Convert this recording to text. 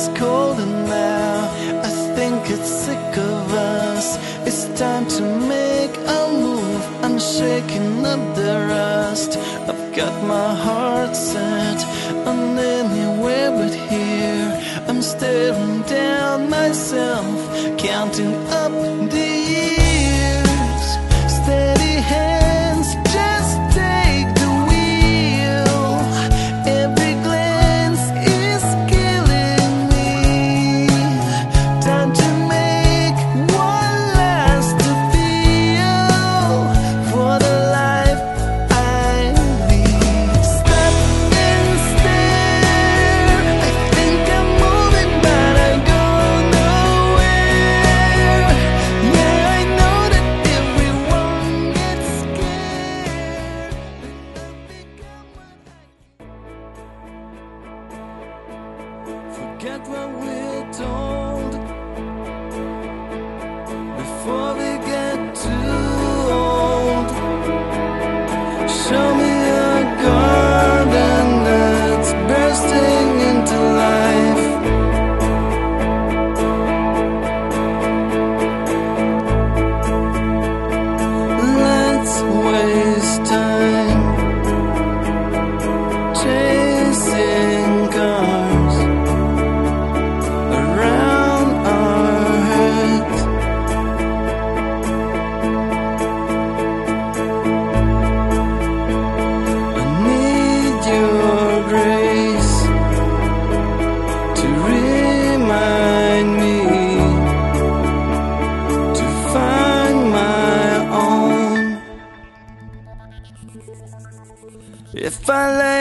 is colder now. I think it's sick of us. It's time to make a move. I'm shaking up the rust. I've got my heart set on anywhere but here. I'm staring down myself, counting up the years. Steady hands, just take the wheel. Every glance is killing me. Time to make one last appeal for the life I lead. Stop and stare. I think I'm moving, but I go nowhere. Yeah, I know that everyone gets scared, but I've become what I forget what we're told before we get too old. Show me a garden that's bursting into life. Let's waste time chasing cars around our heads. I need your grace to remind me to find my own. If I let